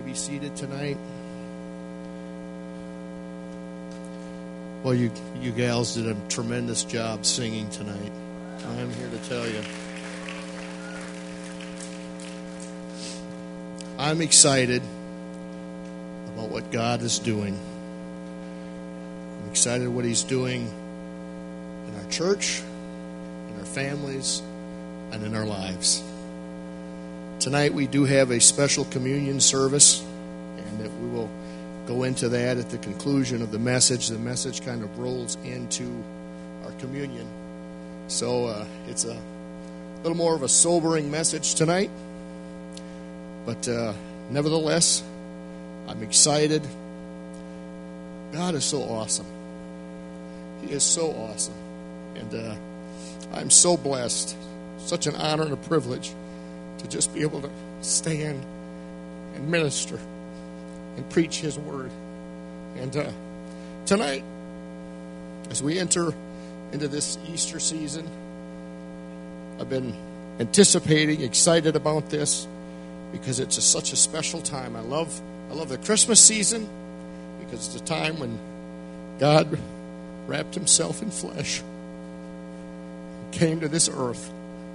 be seated tonight. Well, you gals did a tremendous job singing tonight. I'm here to tell you. I'm excited about what God is doing. I'm excited what He's doing in our church, in our families, and in our lives. Tonight we do have a special communion service, and that we will go into that at the conclusion of the message. The message kind of rolls into our communion. So it's a little more of a sobering message tonight. But nevertheless, I'm excited. God is so awesome. He is so awesome. And I'm so blessed. Such an honor and a privilege to just be able to stand and minister and preach His word. And tonight, as we enter into this Easter season, I've been anticipating, excited about this, because it's such a special time. I love the Christmas season, because it's a time when God wrapped Himself in flesh and came to this earth.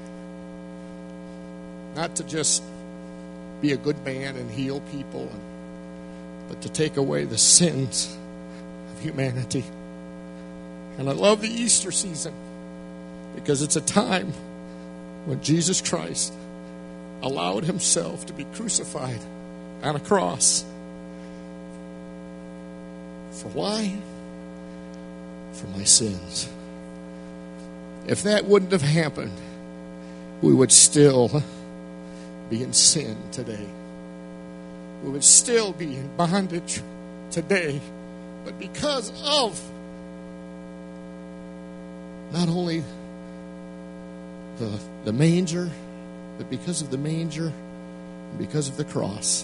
Not to just be a good man and heal people, but to take away the sins of humanity. And I love the Easter season because it's a time when Jesus Christ allowed Himself to be crucified on a cross. For why? For my sins. If that wouldn't have happened, we would still be in sin today. We would still be in bondage today. But because of not only the manger, but because of the manger, and because of the cross,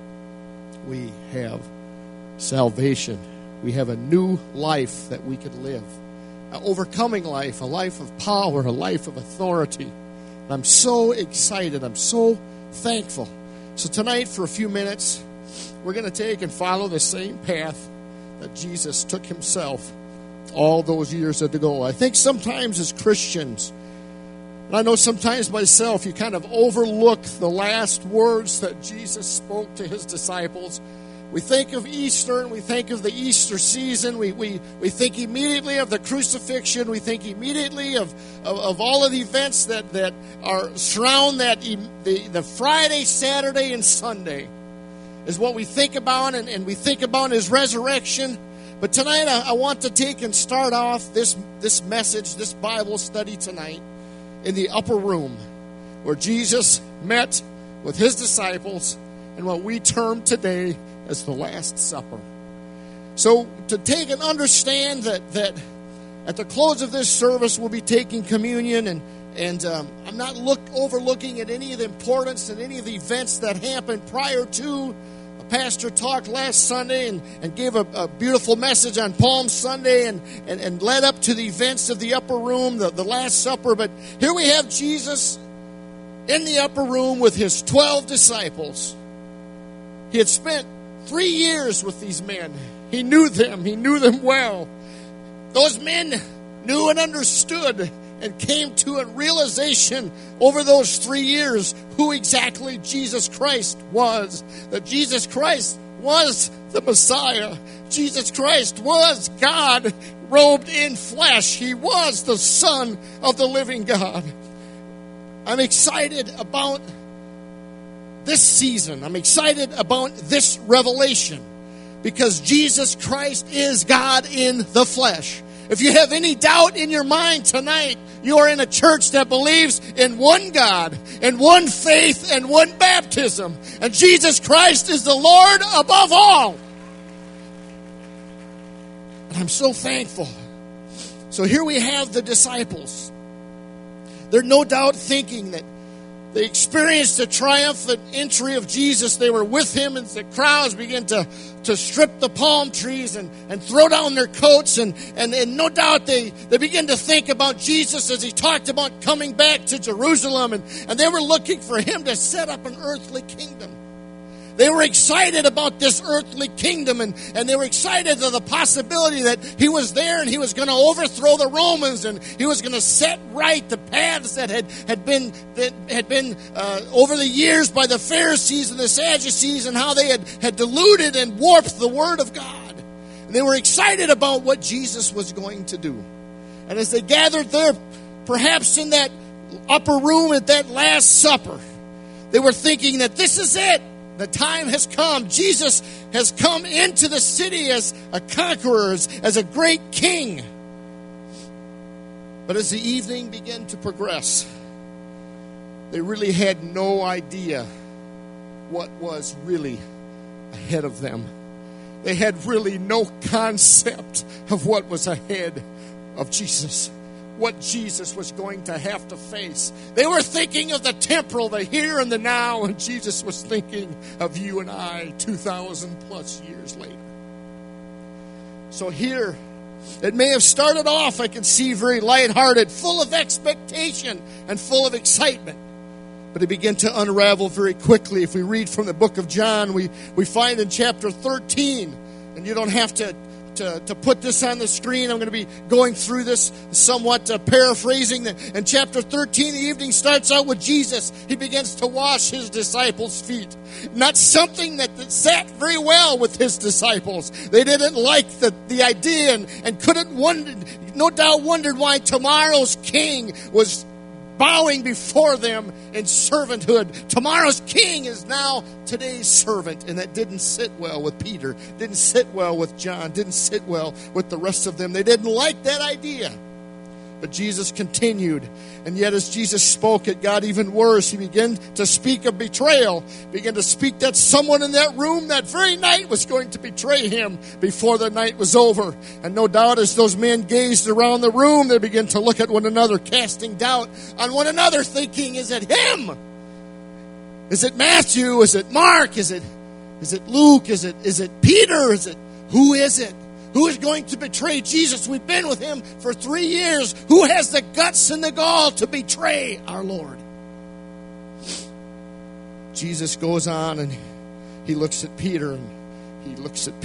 we have salvation. We have a new life that we could live. An overcoming life, a life of power, a life of authority. And I'm so excited. I'm so thankful. So tonight, for a few minutes, we're going to take and follow the same path that Jesus took Himself all those years ago. I think sometimes as Christians, and I know sometimes myself, you kind of overlook the last words that Jesus spoke to His disciples. We think of Easter and we think of the Easter season. We think immediately of the crucifixion. We think immediately of all of the events that are surround the Friday, Saturday, and Sunday is what we think about, and we think about His resurrection. But tonight I want to take and start off this message, this Bible study tonight in the upper room where Jesus met with His disciples and what we term today as the Last Supper. So to take and understand that at the close of this service we'll be taking communion, and I'm not overlooking at any of the importance and any of the events that happened prior to. A pastor talked last Sunday and gave a beautiful message on Palm Sunday and led up to the events of the upper room, the Last Supper. But here we have Jesus in the upper room with His 12 disciples. He had spent 3 years with these men. He knew them. He knew them well. Those men knew and understood and came to a realization over those 3 years who exactly Jesus Christ was. That Jesus Christ was the Messiah. Jesus Christ was God robed in flesh. He was the Son of the living God. I'm excited about this season. I'm excited about this revelation because Jesus Christ is God in the flesh. If you have any doubt in your mind tonight, you are in a church that believes in one God and one faith and one baptism. And Jesus Christ is the Lord above all. And I'm so thankful. So here we have the disciples. They're no doubt thinking that they experienced the triumphant entry of Jesus. They were with Him, and the crowds began to strip the palm trees and throw down their coats. And no doubt they began to think about Jesus as He talked about coming back to Jerusalem. And they were looking for Him to set up an earthly kingdom. They were excited about this earthly kingdom, and they were excited of the possibility that he was there and he was going to overthrow the Romans, and he was going to set right the paths that had been over the years by the Pharisees and the Sadducees, and how they had diluted and warped the Word of God. And they were excited about what Jesus was going to do. And as they gathered there, perhaps in that upper room at that Last Supper, they were thinking that this is it. The time has come. Jesus has come into the city as a conqueror, as a great king. But as the evening began to progress, they really had no idea what was really ahead of them. They had really no concept of what was ahead of Jesus, what Jesus was going to have to face. They were thinking of the temporal, the here and the now, and Jesus was thinking of you and I 2,000 plus years later. So here, it may have started off, I can see, very lighthearted, full of expectation and full of excitement. But it began to unravel very quickly. If we read from the book of John, we find in chapter 13, and you don't have to put this on the screen. I'm going to be going through this somewhat paraphrasing. In chapter 13, the evening starts out with Jesus. He begins to wash his disciples' feet. Not something that sat very well with his disciples. They didn't like the idea and couldn't no doubt wondered why tomorrow's king was bowing before them in servanthood. Tomorrow's king is now today's servant. And that didn't sit well with Peter, didn't sit well with John, didn't sit well with the rest of them. They didn't like that idea. But Jesus continued. And yet as Jesus spoke, it got even worse. He began to speak of betrayal. Began to speak that someone in that room that very night was going to betray him before the night was over. And no doubt as those men gazed around the room, they began to look at one another, casting doubt on one another, thinking, is it him? Is it Matthew? Is it Mark? Is it Luke? Is it Peter? Who is it? Who is going to betray Jesus? We've been with him for 3 years. Who has the guts and the gall to betray our Lord? Jesus goes on and he looks at Peter, and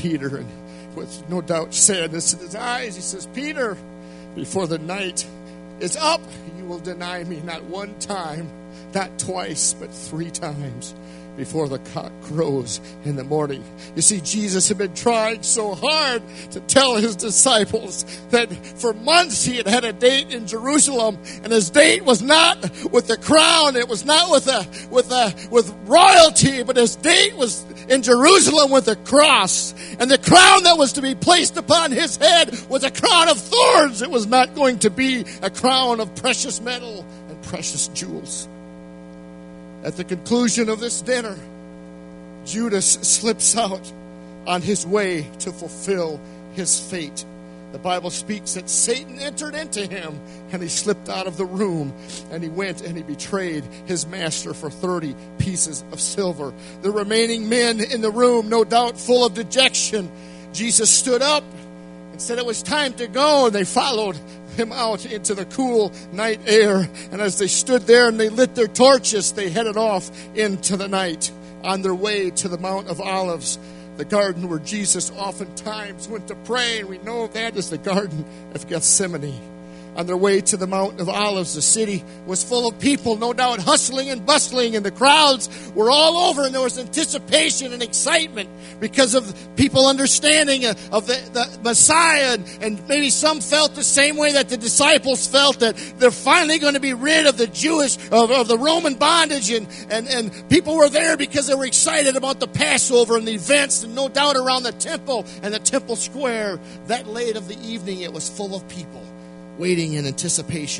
with no doubt sadness in his eyes, he says, Peter, before the night is up, you will deny me not one time, not twice, but 3 times. Before the cock crows in the morning. You see, Jesus had been trying so hard to tell his disciples that for months he had had a date in Jerusalem, and his date was not with the crown, it was not with royalty, but his date was in Jerusalem with the cross. And the crown that was to be placed upon his head was a crown of thorns. It was not going to be a crown of precious metal and precious jewels. At the conclusion of this dinner, Judas slips out on his way to fulfill his fate. The Bible speaks that Satan entered into him, and he slipped out of the room, and he went and he betrayed his master for 30 pieces of silver. The remaining men in the room, no doubt full of dejection, Jesus stood up and said it was time to go, and they followed him out into the cool night air. And as they stood there and they lit their torches, they headed off into the night on their way to the Mount of Olives, the garden where Jesus oftentimes went to pray. And we know that is the Garden of Gethsemane. On their way to the Mount of Olives, the city was full of people, no doubt hustling and bustling, and the crowds were all over, and there was anticipation and excitement because of people understanding of the Messiah, and maybe some felt the same way that the disciples felt, that they're finally going to be rid of the of the Roman bondage, and people were there because they were excited about the Passover and the events, and no doubt around the temple and the temple square. That late of the evening, it was full of people waiting in anticipation.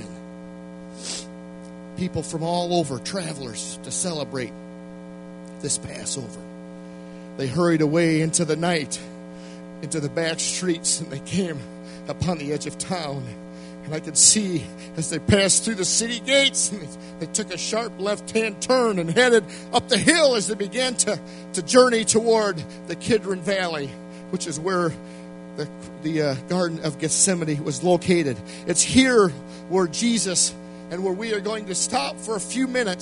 People from all over, travelers, to celebrate this Passover. They hurried away into the night, into the back streets, and they came upon the edge of town. And I could see as they passed through the city gates, and they took a sharp left-hand turn and headed up the hill as they began to journey toward the Kidron Valley, which is where the Garden of Gethsemane was located. It's here where Jesus, and where we are going to stop for a few minutes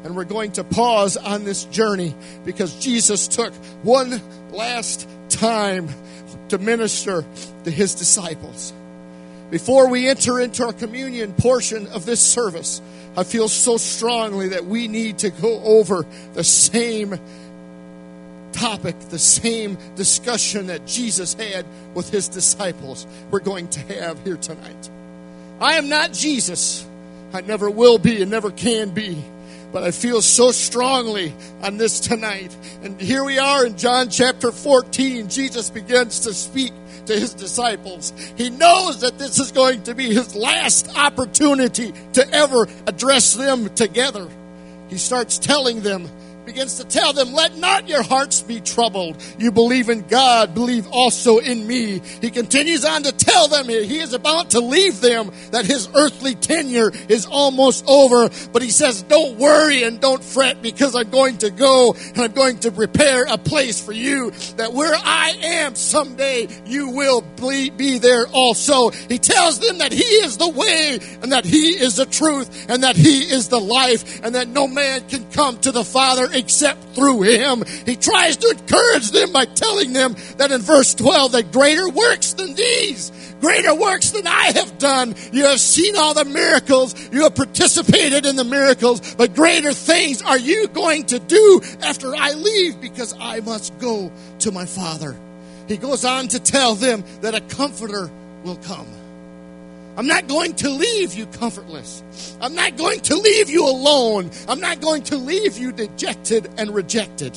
And we're going to pause on this journey because Jesus took one last time to minister to his disciples. Before we enter into our communion portion of this service, I feel so strongly that we need to go over the same topic, the same discussion that Jesus had with his disciples we're going to have here tonight. I am not Jesus. I never will be and never can be. But I feel so strongly on this tonight. And here we are in John chapter 14. Jesus begins to speak to his disciples. He knows that this is going to be his last opportunity to ever address them together. He starts telling them, begins to tell them, let not your hearts be troubled. You believe in God, believe also in me. He continues on to tell them he is about to leave them, that his earthly tenure is almost over. But he says, don't worry and don't fret, because I'm going to go and I'm going to prepare a place for you, that where I am someday you will be there also. He tells them that he is the way and that he is the truth and that he is the life and that no man can come to the Father except through him. He tries to encourage them by telling them that in verse 12 that greater works than these, greater works than I have done. You have seen all the miracles. You have participated in the miracles, but greater things are you going to do after I leave, because I must go to my Father. He goes on to tell them that a comforter will come. I'm not going to leave you comfortless. I'm not going to leave you alone. I'm not going to leave you dejected and rejected.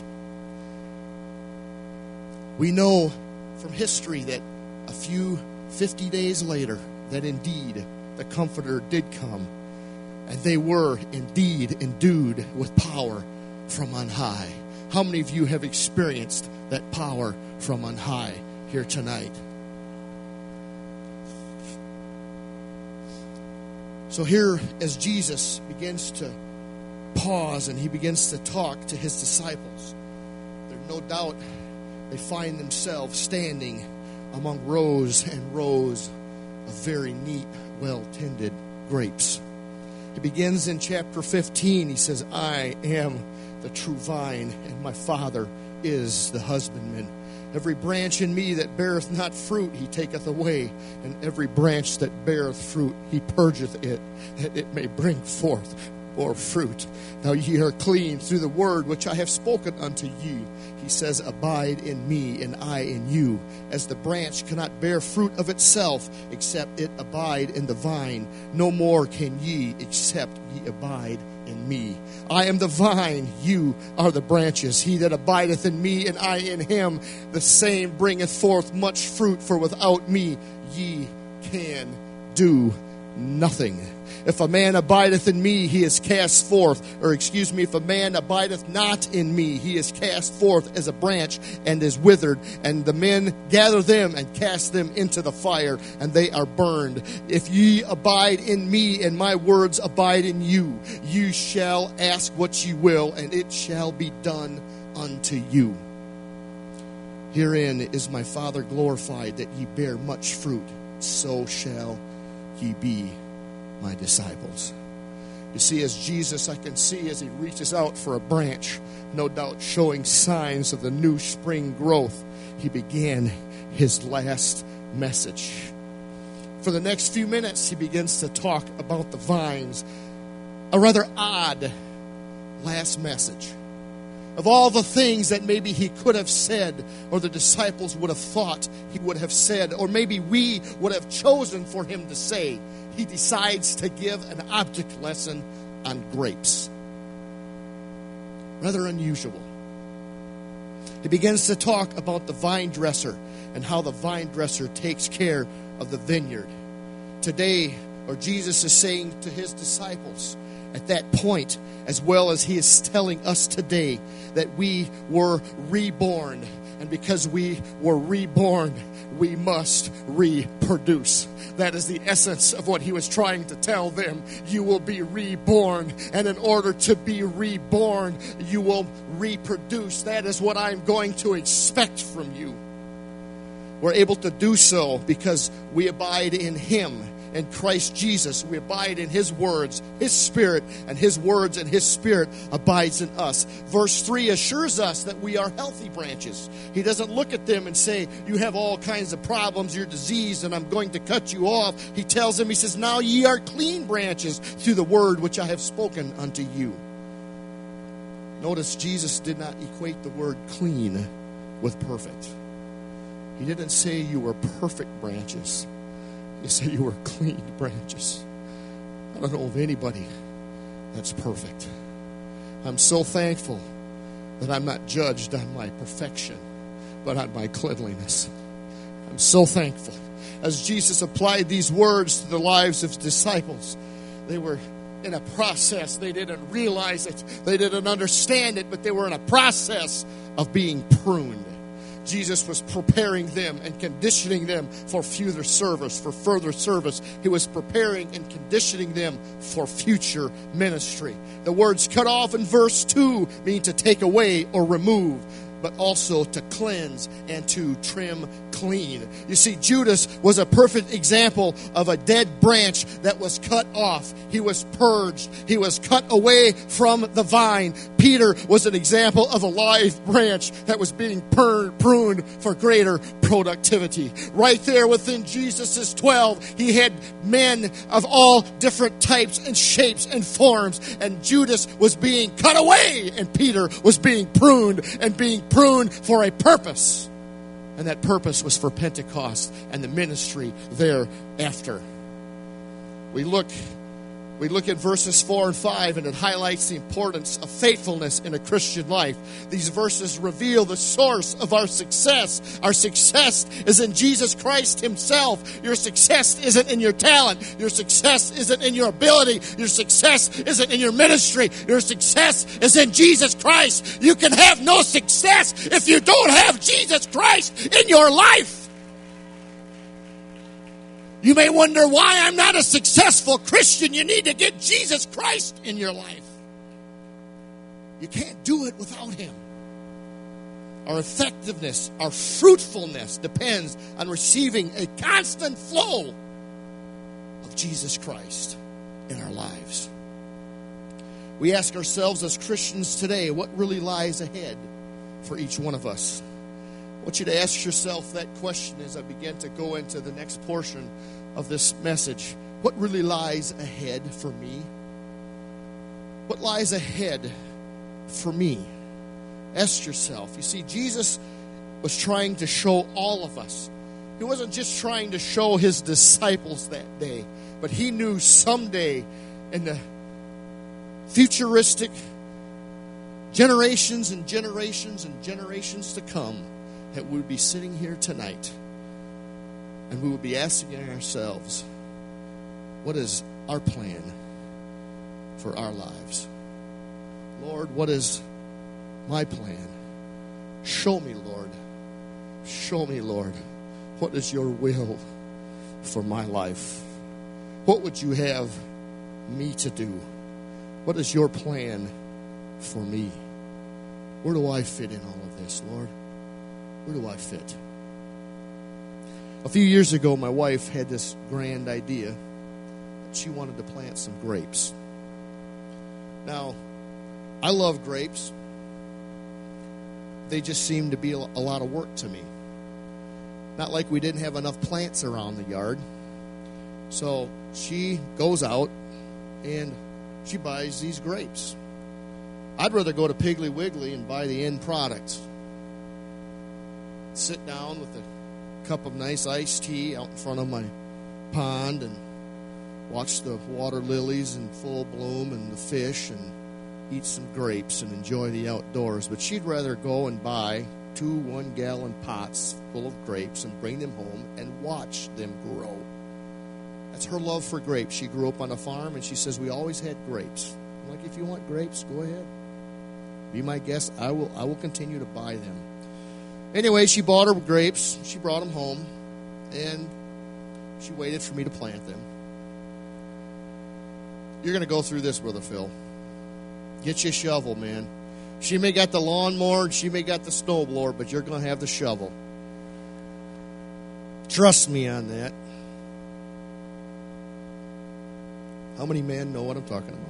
We know from history that a few 50 days later that indeed the Comforter did come, and they were indeed endued with power from on high. How many of you have experienced that power from on high here tonight? So here, as Jesus begins to pause and he begins to talk to his disciples, there's no doubt they find themselves standing among rows and rows of very neat, well-tended grapes. He begins in chapter 15. He says, I am the true vine, and my Father is the husbandman. Every branch in me that beareth not fruit, he taketh away. And every branch that beareth fruit, he purgeth it, that it may bring forth more fruit. Now ye are clean through the word which I have spoken unto you. He says, abide in me, and I in you. As the branch cannot bear fruit of itself, except it abide in the vine, no more can ye, except ye abide in me. I am the vine, you are the branches. He that abideth in me, and I in him, the same bringeth forth much fruit, for without me ye can do nothing. If a man abideth in me, he is cast forth. If a man abideth not in me, he is cast forth as a branch and is withered. And the men gather them and cast them into the fire, and they are burned. If ye abide in me, and my words abide in you, you shall ask what ye will, and it shall be done unto you. Herein is my Father glorified, that ye bear much fruit, so shall ye be my disciples. You see, as Jesus, I can see as he reaches out for a branch, no doubt showing signs of the new spring growth, he began his last message. For the next few minutes, he begins to talk about the vines. A rather odd last message. Of all the things that maybe he could have said, or the disciples would have thought he would have said, or maybe we would have chosen for him to say, he decides to give an object lesson on grapes. Rather unusual. He begins to talk about the vine dresser and how the vine dresser takes care of the vineyard. Today, or Jesus is saying to his disciples at that point, as well as he is telling us today, that we were reborn. And because we were reborn, we must reproduce. That is the essence of what he was trying to tell them. You will be reborn. And in order to be reborn, you will reproduce. That is what I'm going to expect from you. We're able to do so because we abide in him. in Christ Jesus. We abide in His words, His Spirit, and His words and His Spirit abides in us. Verse 3 assures us that we are healthy branches. He doesn't look at them and say, you have all kinds of problems, you're diseased, and I'm going to cut you off. He tells them, He says, now ye are clean branches through the word which I have spoken unto you. Notice Jesus did not equate the word clean with perfect. He didn't say you were perfect branches. He said you were clean branches. I don't know of anybody that's perfect. I'm so thankful that I'm not judged on my perfection, but on my cleanliness. I'm so thankful. As Jesus applied these words to the lives of His disciples, they were in a process. They didn't realize it. They didn't understand it, but they were in a process of being pruned. Jesus was preparing them and conditioning them for further service. He was preparing and conditioning them for future ministry. The words cut off in verse 2 mean to take away or remove, but also to cleanse and to trim clean. You see, Judas was a perfect example of a dead branch that was cut off. He was purged. He was cut away from the vine. Peter was an example of a live branch that was being pruned for greater productivity. Right there within Jesus' 12, He had men of all different types and shapes and forms, and Judas was being cut away, and Peter was being pruned for a purpose. And that purpose was for Pentecost and the ministry thereafter. We look at verses 4 and 5, and it highlights the importance of faithfulness in a Christian life. These verses reveal the source of our success. Our success is in Jesus Christ Himself. Your success isn't in your talent. Your success isn't in your ability. Your success isn't in your ministry. Your success is in Jesus Christ. You can have no success if you don't have Jesus Christ in your life. You may wonder why I'm not a successful Christian. You need to get Jesus Christ in your life. You can't do it without Him. Our effectiveness, our fruitfulness depends on receiving a constant flow of Jesus Christ in our lives. We ask ourselves as Christians today, what really lies ahead for each one of us? I want you to ask yourself that question as I begin to go into the next portion of this message. What really lies ahead for me? What lies ahead for me? Ask yourself. You see, Jesus was trying to show all of us. He wasn't just trying to show His disciples that day, but He knew someday in the futuristic generations and generations and generations to come, that we would be sitting here tonight and we would be asking ourselves, what is our plan for our lives? Lord, what is my plan? Show me, Lord. Show me, Lord. What is your will for my life? What would you have me to do? What is your plan for me? Where do I fit in all of this, Lord? Where do I fit? A few years ago, my wife had this grand idea that she wanted to plant some grapes. Now, I love grapes. They just seem to be a lot of work to me. Not like we didn't have enough plants around the yard. So she goes out and she buys these grapes. I'd rather go to Piggly Wiggly and buy the end product. Sit down with a cup of nice iced tea out in front of my pond and watch the water lilies in full bloom and the fish and eat some grapes and enjoy the outdoors. But she'd rather go and buy 2 1-gallon pots full of grapes and bring them home and watch them grow. That's her love for grapes. She grew up on a farm, and she says, we always had grapes. I'm like, if you want grapes, go ahead. Be my guest. I will continue to buy them. Anyway, she bought her grapes. She brought them home, and she waited for me to plant them. You're going to go through this, Brother Phil. Get you a shovel, man. She may got the lawnmower, she may got the snowblower, but you're going to have the shovel. Trust me on that. How many men know what I'm talking about?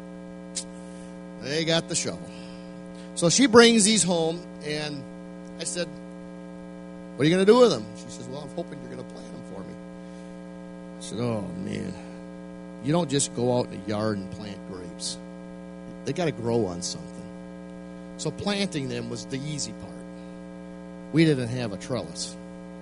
They got the shovel. So she brings these home, and I said, what are you going to do with them? She says, well, I'm hoping you're going to plant them for me. I said, oh, man. You don't just go out in the yard and plant grapes. They got to grow on something. So planting them was the easy part. We didn't have a trellis.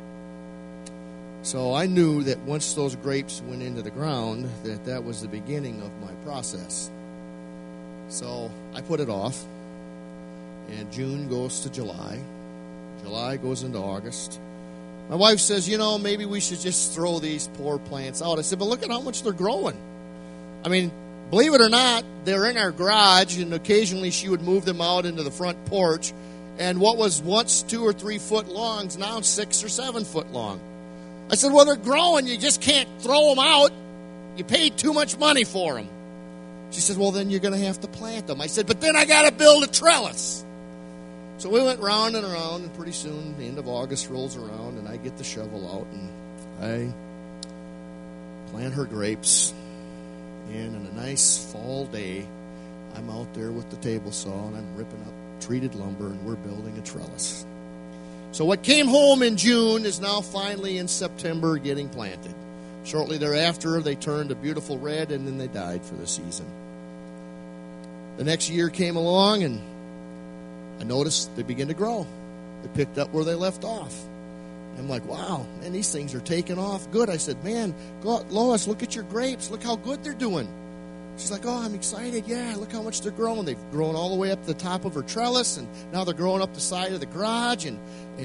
So I knew that once those grapes went into the ground, that was the beginning of my process. So I put it off, and June goes to July. July goes into August. My wife says, maybe we should just throw these poor plants out. I said, but look at how much they're growing. I mean, believe it or not, they're in our garage, and occasionally she would move them out into the front porch. And what was once 2 or 3 foot long is now 6 or 7 foot long. I said, well, they're growing. You just can't throw them out. You paid too much money for them. She said, well, then you're going to have to plant them. I said, but then I got to build a trellis. So we went round and around, and pretty soon the end of August rolls around, and I get the shovel out, and I plant her grapes. And on a nice fall day, I'm out there with the table saw, and I'm ripping up treated lumber, and we're building a trellis. So what came home in June is now finally in September getting planted. Shortly thereafter, they turned a beautiful red, and then they died for the season. The next year came along, and I noticed they began to grow. They picked up where they left off. I'm like, wow, man, these things are taking off good. I said, man, Lois, look at your grapes. Look how good they're doing. She's like, oh, I'm excited. Yeah, look how much they're growing. They've grown all the way up to the top of her trellis, and now they're growing up the side of the garage, and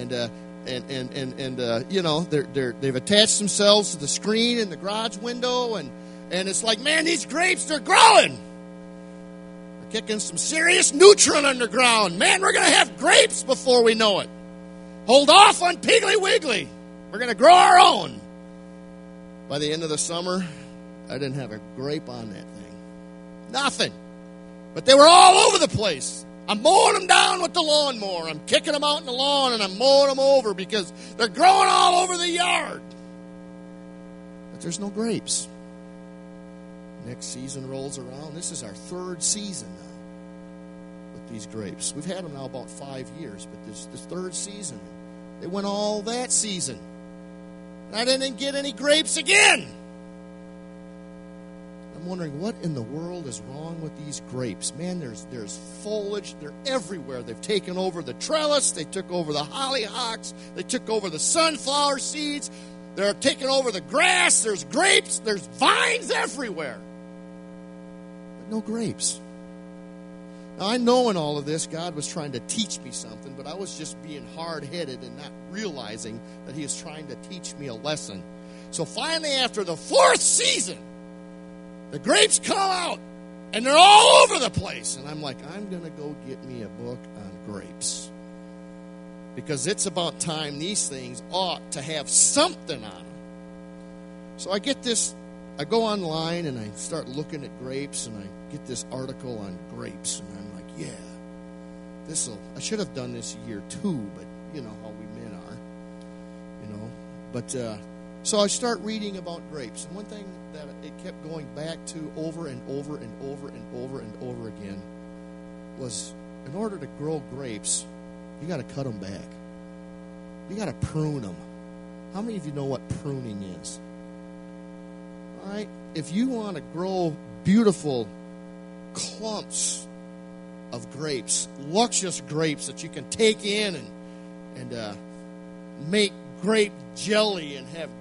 they've attached themselves to the screen in the garage window, and it's like, man, these grapes, they're growing. They're kicking some serious nutrient underground. Man, we're going to have grapes before we know it. Hold off on Piggly Wiggly. We're going to grow our own. By the end of the summer, I didn't have a grape on that thing. Nothing. But they were all over the place. I'm mowing them down with the lawnmower. I'm kicking them out in the lawn, and I'm mowing them over because they're growing all over the yard. But there's no grapes. Next season rolls around. This is our 3rd season now with these grapes. We've had them now about 5 years, but this is the 3rd season. They went all that season. And I didn't get any grapes again. I'm wondering what in the world is wrong with these grapes. Man, there's foliage. They're everywhere. They've taken over the trellis. They took over the hollyhocks. They took over the sunflower seeds. They're taking over the grass. There's grapes. There's vines everywhere. But no grapes. Now, I know in all of this, God was trying to teach me something, but I was just being hard-headed and not realizing that He was trying to teach me a lesson. So finally, after the 4th season, the grapes come out, and they're all over the place. And I'm like, I'm going to go get me a book on grapes. Because it's about time these things ought to have something on them. So I get this, I go online, and I start looking at grapes, and I get this article on grapes. And I'm like, yeah, I should have done this year too, but you know how we men are. So I start reading about grapes. And one thing that it kept going back to over and over and over and over and over again was, in order to grow grapes, you got to cut them back. You got to prune them. How many of you know what pruning is? All right? If you want to grow beautiful clumps of grapes, luscious grapes that you can take in and make grape jelly and have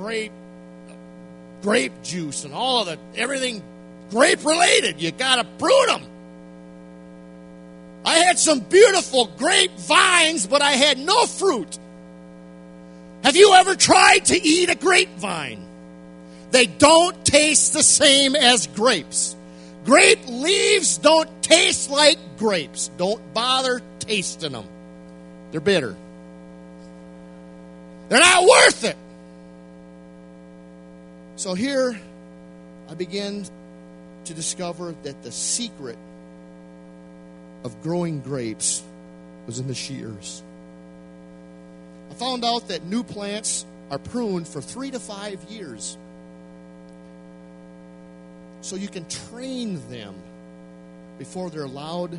grape juice and all of that, everything grape related, you got to prune them. I had some beautiful grape vines, but I had no fruit. Have you ever tried to eat a grapevine? They don't taste the same as grapes. Grape leaves don't taste like grapes. Don't bother tasting them. They're bitter. They're not worth it. So here I began to discover that the secret of growing grapes was in the shears. I found out that new plants are pruned for 3 to 5 years. so you can train them before they're allowed,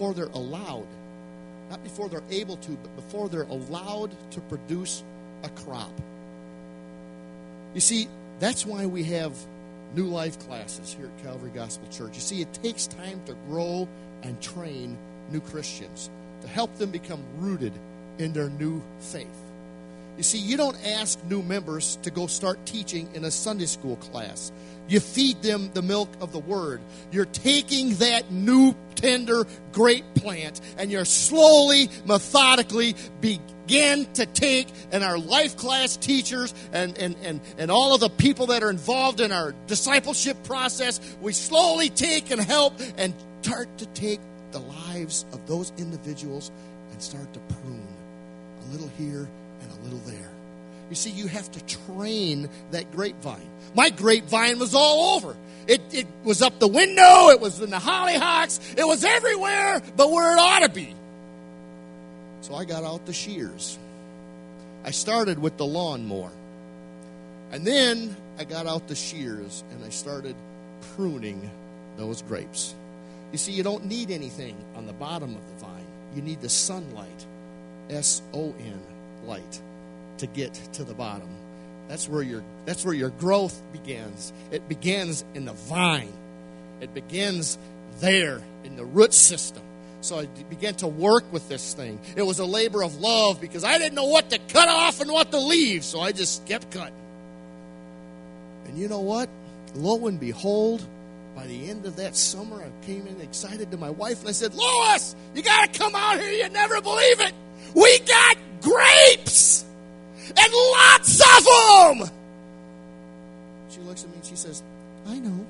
not before they're able to, but before they're allowed to produce a crop. You see, that's why we have New Life classes here at Calvary Gospel Church. You see, it takes time to grow and train new Christians, to help them become rooted in their new faith. You see, you don't ask new members to go start teaching in a Sunday school class. You feed them the milk of the Word. You're taking that new, tender grape plant, and you're slowly, methodically begin to take, and our life class teachers and all of the people that are involved in our discipleship process, we slowly take and help and start to take the lives of those individuals and start to prune a little here and a little there. You see, you have to train that grapevine. My grapevine was all over. It was up the window. It was in the hollyhocks. It was everywhere but where it ought to be. So I got out the shears. I started with the lawnmower. And then I got out the shears and I started pruning those grapes. You see, you don't need anything on the bottom of the vine. You need the sunlight, S-O-N, light, to get to the bottom. That's where your growth begins. It begins in the vine. It begins there in the root system. So I began to work with this thing. It was a labor of love because I didn't know what to cut off and what to leave, so I just kept cutting. And you know what? Lo and behold, by the end of that summer, I came in excited to my wife, and I said, Lois, you got to come out here. You never believe it. We got grapes! And lots of them! She looks at me and she says, I know.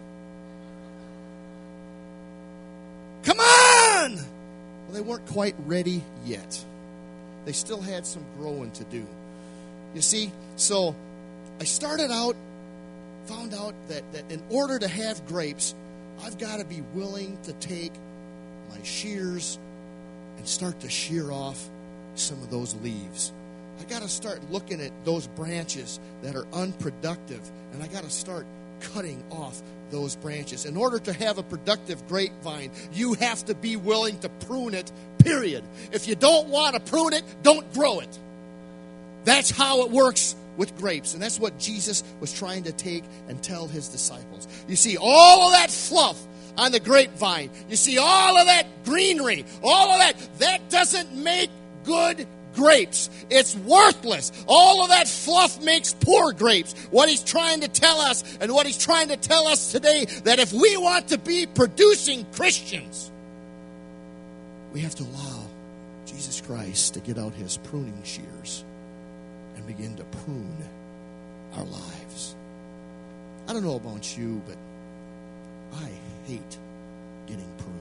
Come on! Well, they weren't quite ready yet. They still had some growing to do. You see, so I started out, found out that in order to have grapes, I've got to be willing to take my shears and start to shear off some of those leaves. I got to start looking at those branches that are unproductive, and I got to start cutting off those branches. In order to have a productive grapevine, you have to be willing to prune it, period. If you don't want to prune it, don't grow it. That's how it works with grapes, and that's what Jesus was trying to take and tell his disciples. You see, all of that fluff on the grapevine, you see all of that greenery, all of that doesn't make good grapes. It's worthless. All of that fluff makes poor grapes. What he's trying to tell us, and what he's trying to tell us today, that if we want to be producing Christians, we have to allow Jesus Christ to get out his pruning shears and begin to prune our lives. I don't know about you, but I hate getting pruned.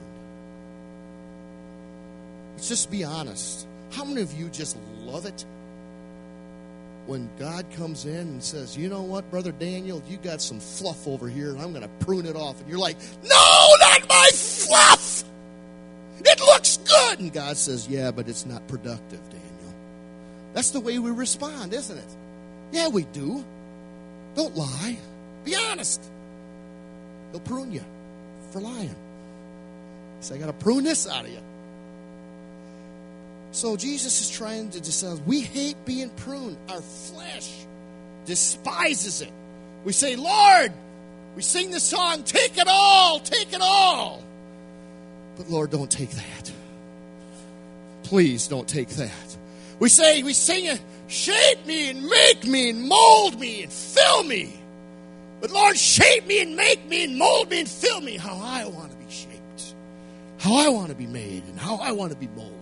Let's just be honest. How many of you just love it when God comes in and says, you know what, Brother Daniel, you got some fluff over here, and I'm going to prune it off. And you're like, no, not my fluff. It looks good. And God says, yeah, but it's not productive, Daniel. That's the way we respond, isn't it? Yeah, we do. Don't lie. Be honest. He'll prune you for lying. So I got to prune this out of you. So Jesus is trying to decide, we hate being pruned. Our flesh despises it. We say, Lord, we sing the song, take it all, take it all. But Lord, don't take that. Please don't take that. We sing it, shape me and make me and mold me and fill me. But Lord, shape me and make me and mold me and fill me how I want to be shaped, how I want to be made, and how I want to be molded.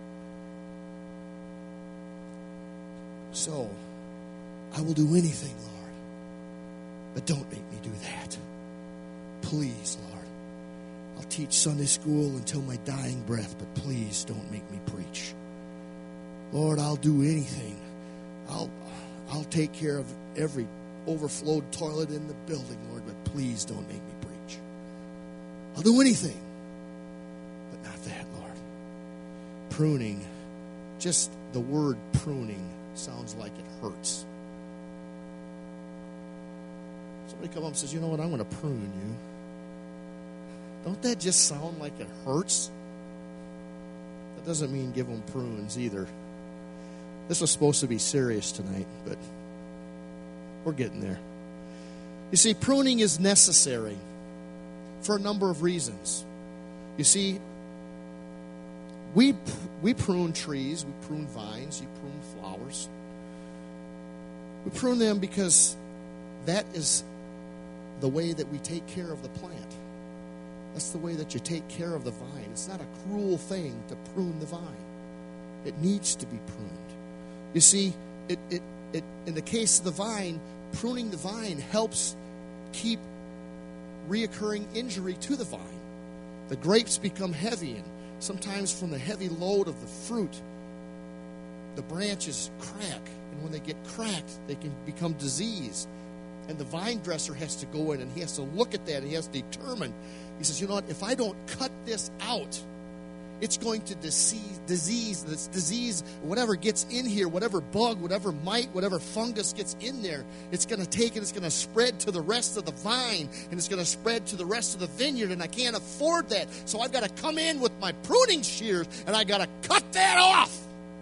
So, I will do anything, Lord, but don't make me do that. Please, Lord. I'll teach Sunday school until my dying breath, but please don't make me preach. Lord, I'll do anything. I'll take care of every overflowed toilet in the building, Lord, but please don't make me preach. I'll do anything, but not that, Lord. Pruning, just the word pruning sounds like it hurts. Somebody comes up and says, you know what, I'm going to prune you. Don't that just sound like it hurts? That doesn't mean give them prunes either. This was supposed to be serious tonight, but we're getting there. You see, pruning is necessary for a number of reasons. You see, we prune trees, we prune vines, you prune flowers. We prune them because that is the way that we take care of the plant. That's the way that you take care of the vine. It's not a cruel thing to prune the vine. It needs to be pruned. You see, it in the case of the vine, pruning the vine helps keep reoccurring injury to the vine. The grapes become heavy, and sometimes from the heavy load of the fruit, the branches crack. And when they get cracked, they can become diseased. And the vine dresser has to go in and he has to look at that and he has to determine. He says, you know what, if I don't cut this out, it's going to disease, whatever gets in here, whatever bug, whatever mite, whatever fungus gets in there, it's going to take it, it's going to spread to the rest of the vine, and it's going to spread to the rest of the vineyard, and I can't afford that. So I've got to come in with my pruning shears, and I got to cut that off.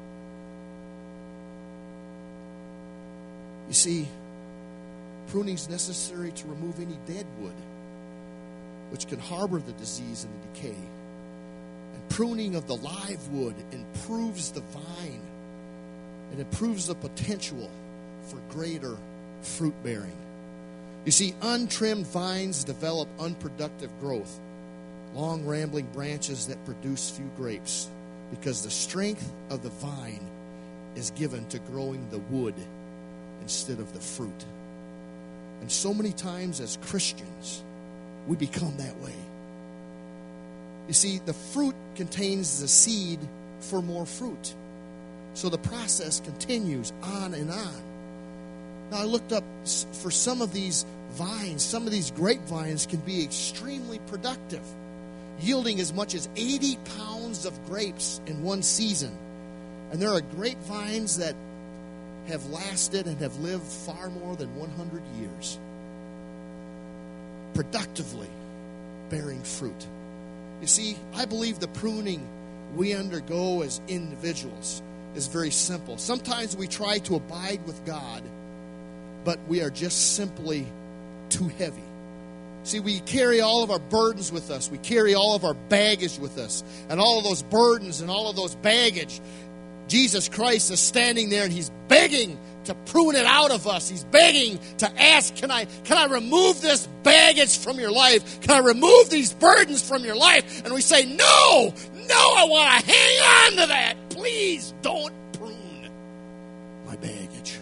You see, pruning is necessary to remove any dead wood, which can harbor the disease and the decay. And pruning of the live wood improves the vine. It improves the potential for greater fruit bearing. You see, untrimmed vines develop unproductive growth, long rambling branches that produce few grapes, because the strength of the vine is given to growing the wood instead of the fruit. And so many times as Christians, we become that way. You see, the fruit contains the seed for more fruit. So the process continues on and on. Now, I looked up for some of these vines, some of these grapevines can be extremely productive, yielding as much as 80 pounds of grapes in one season. And there are grapevines that have lasted and have lived far more than 100 years, productively bearing fruit. You see, I believe the pruning we undergo as individuals is very simple. Sometimes we try to abide with God, but we are just simply too heavy. See, we carry all of our burdens with us. We carry all of our baggage with us. And all of those burdens and all of those baggage, Jesus Christ is standing there and he's begging to prune it out of us. He's begging to ask, can I remove this baggage from your life? Can I remove these burdens from your life? And we say, no, I want to hang on to that. Please don't prune my baggage.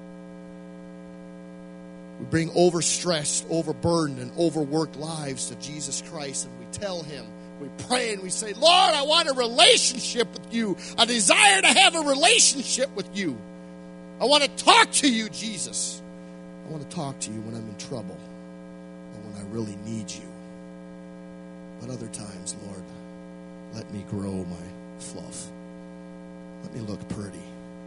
We bring overstressed, overburdened, and overworked lives to Jesus Christ, and we tell him, we pray and we say, Lord, I want a relationship with you. I desire to have a relationship with you. I want to talk to you, Jesus. I want to talk to you when I'm in trouble or when I really need you. But other times, Lord, let me grow my fluff. Let me look pretty.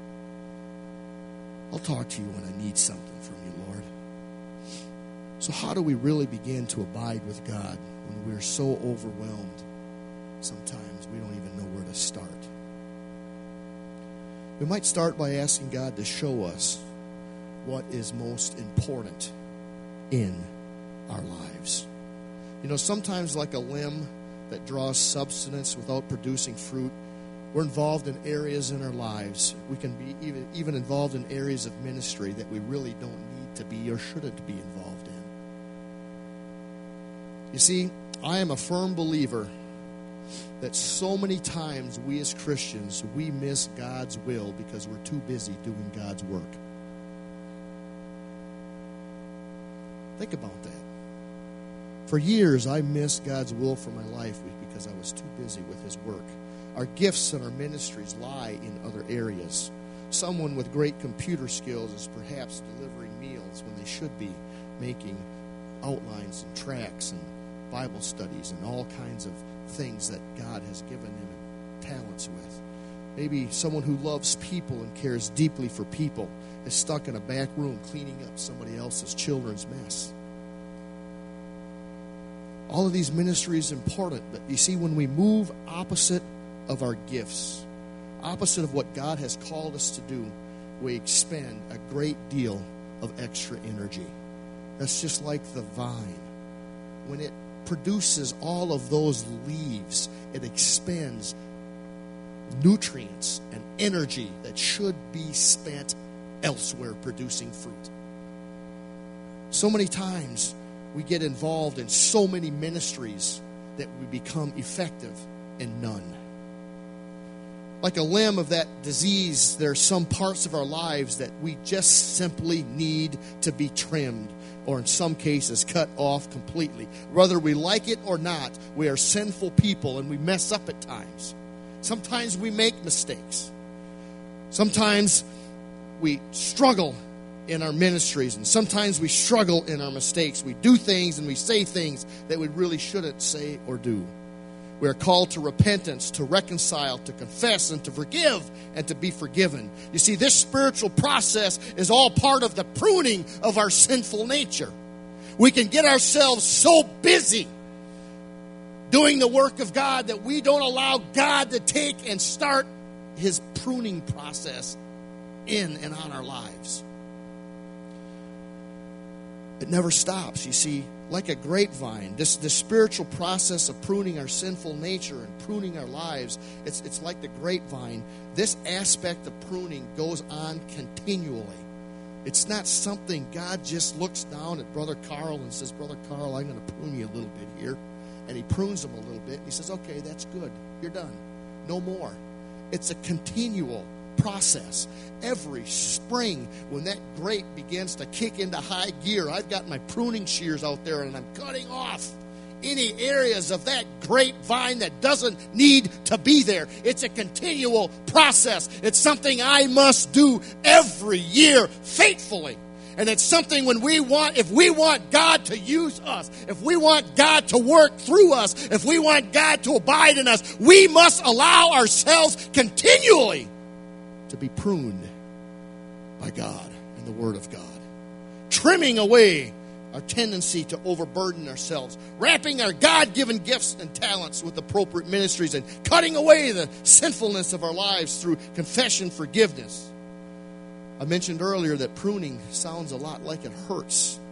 I'll talk to you when I need something from you, Lord. So how do we really begin to abide with God when we're so overwhelmed? Sometimes we don't even know where to start. We might start by asking God to show us what is most important in our lives. You know, sometimes like a limb that draws substance without producing fruit, we're involved in areas in our lives. We can be even involved in areas of ministry that we really don't need to be or shouldn't be involved in. You see, I am a firm believer that so many times we as Christians, we miss God's will because we're too busy doing God's work. Think about that. For years, I missed God's will for my life because I was too busy with his work. Our gifts and our ministries lie in other areas. Someone with great computer skills is perhaps delivering meals when they should be making outlines and tracts and Bible studies and all kinds of things that God has given him talents with. Maybe someone who loves people and cares deeply for people is stuck in a back room cleaning up somebody else's children's mess. All of these ministries are important, but you see, when we move opposite of our gifts, opposite of what God has called us to do, we expend a great deal of extra energy. That's just like the vine. When it produces all of those leaves, it expends nutrients and energy that should be spent elsewhere producing fruit. So many times we get involved in so many ministries that we become effective in none. Like a limb of that disease, there are some parts of our lives that we just simply need to be trimmed, or in some cases cut off completely. Whether we like it or not, we are sinful people and we mess up at times. Sometimes we make mistakes. Sometimes we struggle in our ministries, and sometimes we struggle in our mistakes. We do things and we say things that we really shouldn't say or do. We are called to repentance, to reconcile, to confess, and to forgive, and to be forgiven. You see, this spiritual process is all part of the pruning of our sinful nature. We can get ourselves so busy doing the work of God that we don't allow God to take and start His pruning process in and on our lives. It never stops, you see. Like a grapevine, this spiritual process of pruning our sinful nature and pruning our lives, it's like the grapevine. This aspect of pruning goes on continually. It's not something God just looks down at Brother Carl and says, Brother Carl, I'm going to prune you a little bit here. And he prunes him a little bit, and he says, okay, that's good. You're done. No more. It's a continual process. Every spring, when that grape begins to kick into high gear, I've got my pruning shears out there and I'm cutting off any areas of that grapevine that doesn't need to be there. It's a continual process. It's something I must do every year faithfully. And it's something if we want God to use us, if we want God to work through us, if we want God to abide in us, we must allow ourselves continually to be pruned by God and the Word of God. Trimming away our tendency to overburden ourselves, wrapping our God-given gifts and talents with appropriate ministries, and cutting away the sinfulness of our lives through confession, forgiveness. I mentioned earlier that pruning sounds a lot like it hurts.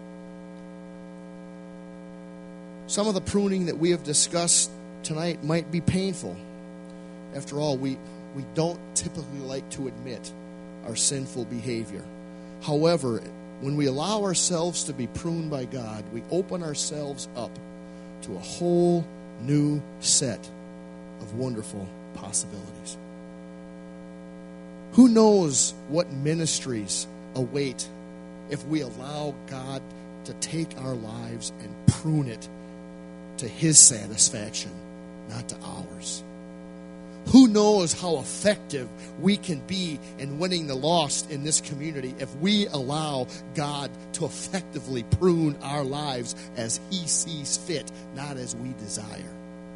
Some of the pruning that we have discussed tonight might be painful. After all, we don't typically like to admit our sinful behavior. However, when we allow ourselves to be pruned by God, we open ourselves up to a whole new set of wonderful possibilities. Who knows what ministries await if we allow God to take our lives and prune it to His satisfaction, not to ours. Who knows how effective we can be in winning the lost in this community if we allow God to effectively prune our lives as He sees fit, not as we desire.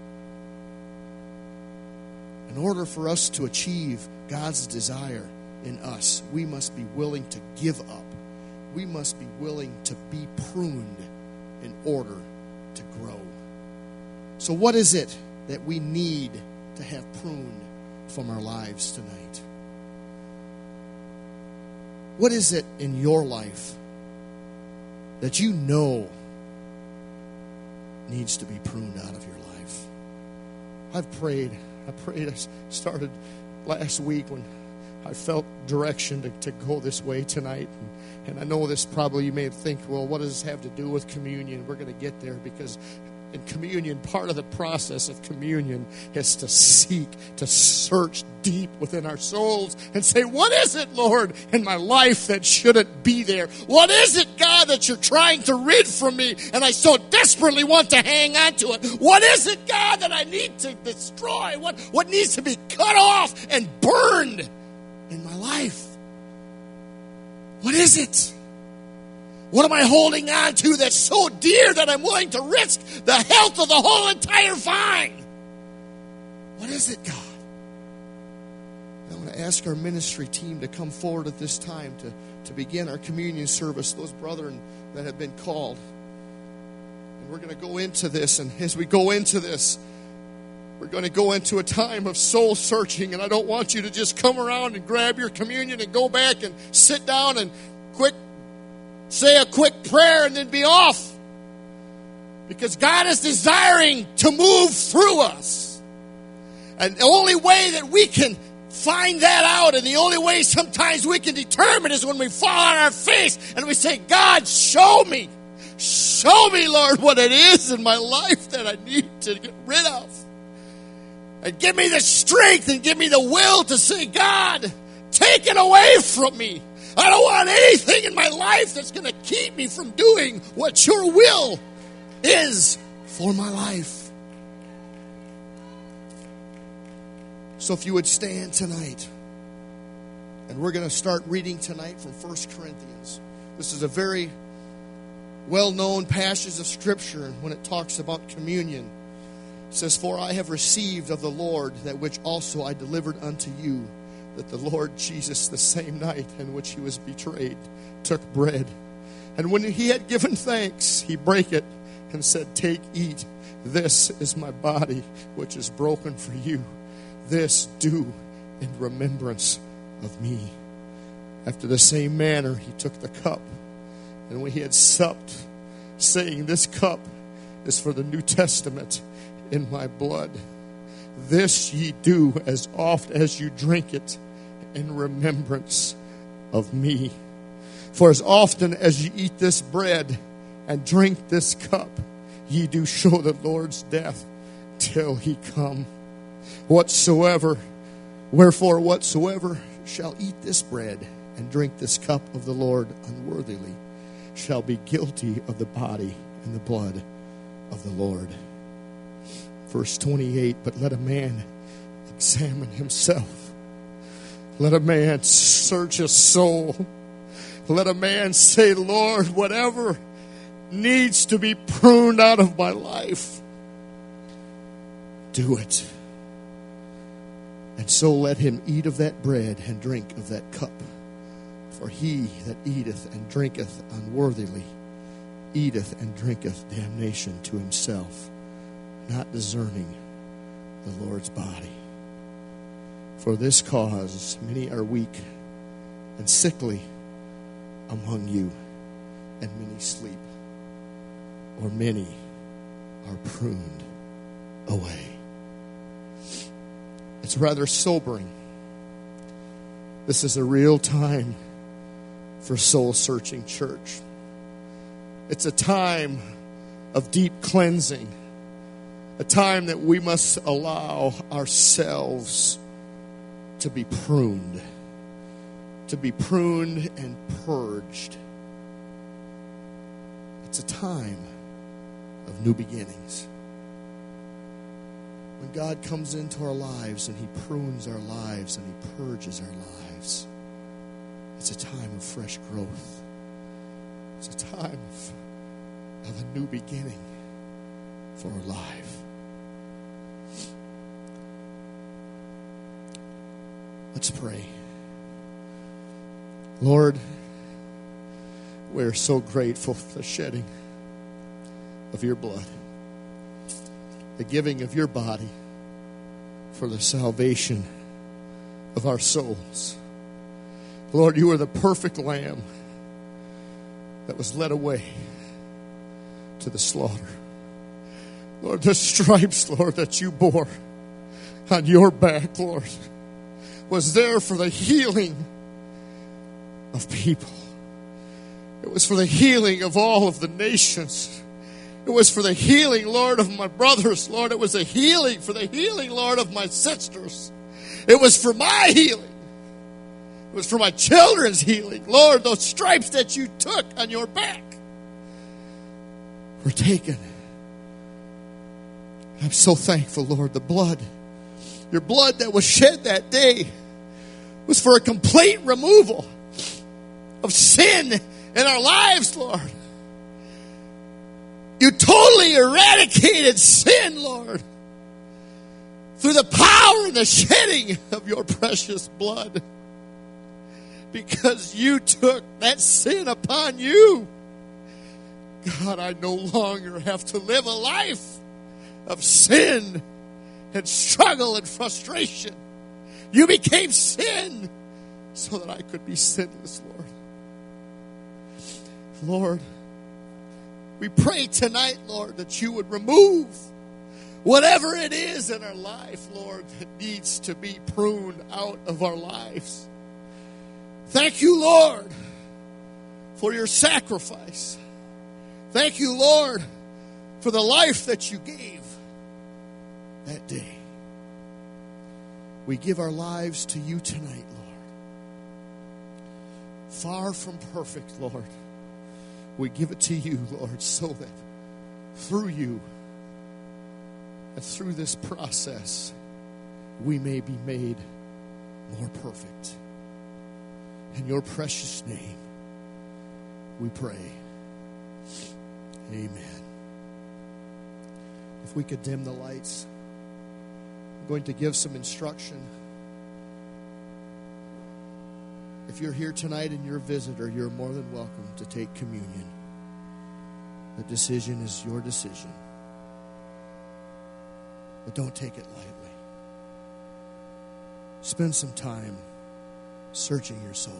In order for us to achieve God's desire in us, we must be willing to give up. We must be willing to be pruned in order to grow. So what is it that we need to have pruned from our lives tonight? What is it in your life that you know needs to be pruned out of your life? I prayed. I started last week when I felt direction to go this way tonight. And I know this probably, you may think, well, what does this have to do with communion? We're going to get there, because in communion, part of the process of communion is to seek, to search deep within our souls and say, what is it, Lord, in my life that shouldn't be there? What is it, God, that you're trying to rid from me and I so desperately want to hang on to it? What is it, God, that I need to destroy? What needs to be cut off and burned in my life? What is it? What am I holding on to that's so dear that I'm willing to risk the health of the whole entire vine? What is it, God? I want to ask our ministry team to come forward at this time to begin our communion service, those brethren that have been called. And we're going to go into this. And as we go into this, we're going to go into a time of soul searching. And I don't want you to just come around and grab your communion and go back and sit down and say a quick prayer and then be off. Because God is desiring to move through us. And the only way that we can find that out, and the only way sometimes we can determine, is when we fall on our face and we say, God, show me. Show me, Lord, what it is in my life that I need to get rid of. And give me the strength and give me the will to say, God, take it away from me. I don't want anything in my life that's going to keep me from doing what your will is for my life. So if you would stand tonight, and we're going to start reading tonight from 1 Corinthians. This is a very well-known passage of Scripture when it talks about communion. It says, for I have received of the Lord that which also I delivered unto you, that the Lord Jesus, the same night in which he was betrayed, took bread. And when he had given thanks, he brake it and said, take, eat. This is my body, which is broken for you. This do in remembrance of me. After the same manner, he took the cup. And when he had supped, saying, this cup is for the New Testament in my blood. This ye do as oft as you drink it in remembrance of me. For as often as ye eat this bread and drink this cup, ye do show the Lord's death till he come. Wherefore whatsoever shall eat this bread and drink this cup of the Lord unworthily shall be guilty of the body and the blood of the Lord. Verse 28, but let a man examine himself. Let a man search his soul. Let a man say, Lord, whatever needs to be pruned out of my life, do it. And so let him eat of that bread and drink of that cup. For he that eateth and drinketh unworthily eateth and drinketh damnation to himself, not discerning the Lord's body. For this cause many are weak and sickly among you, and many sleep, or many are pruned away. It's rather sobering. This is a real time for soul-searching church. It's a time of deep cleansing, a time that we must allow ourselves to be pruned and purged. It's a time of new beginnings. When God comes into our lives and he prunes our lives and he purges our lives, it's a time of fresh growth. It's a time of a new beginning for our life. Let's pray. Lord, we're so grateful for the shedding of your blood, the giving of your body for the salvation of our souls. Lord, you are the perfect lamb that was led away to the slaughter. Lord, the stripes, Lord, that you bore on your back, Lord, was there for the healing of people. It was for the healing of all of the nations. It was for the healing, Lord, of my brothers. Lord, it was a healing for the healing, Lord, of my sisters. It was for my healing. It was for my children's healing. Lord, those stripes that you took on your back were taken. I'm so thankful, Lord, the blood, your blood that was shed that day was for a complete removal of sin in our lives, Lord. You totally eradicated sin, Lord, through the power and the shedding of your precious blood. Because you took that sin upon you. God, I no longer have to live a life of sin and struggle and frustration. You became sin so that I could be sinless, Lord. Lord, we pray tonight, Lord, that you would remove whatever it is in our life, Lord, that needs to be pruned out of our lives. Thank you, Lord, for your sacrifice. Thank you, Lord, for the life that you gave that day. We give our lives to you tonight, Lord. Far from perfect, Lord. We give it to you, Lord, so that through you and through this process, we may be made more perfect. In your precious name, we pray. Amen. If we could dim the lights, I'm going to give some instruction. If you're here tonight and you're a visitor, you're more than welcome to take communion. The decision is your decision. But don't take it lightly. Spend some time searching your soul.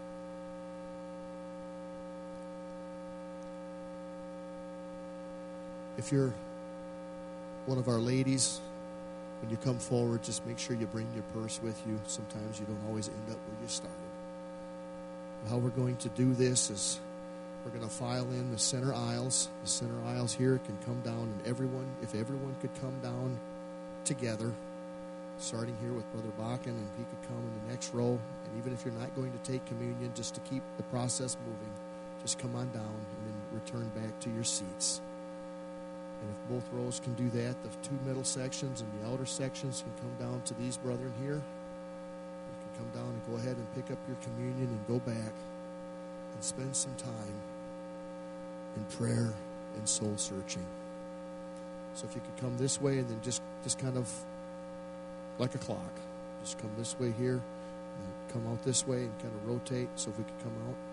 If you're one of our ladies, when you come forward, just make sure you bring your purse with you. Sometimes you don't always end up where you started. How we're going to do this is we're going to file in the center aisles. The center aisles here can come down, and if everyone could come down together, starting here with Brother Bakken, and he could come in the next row. And even if you're not going to take communion, just to keep the process moving, just come on down and then return back to your seats. And if both rows can do that, the two middle sections and the outer sections can come down to these brethren here. You can come down and go ahead and pick up your communion and go back and spend some time in prayer and soul searching. So if you could come this way and then just kind of like a clock. Just come this way here and come out this way and kind of rotate. So if we could come out.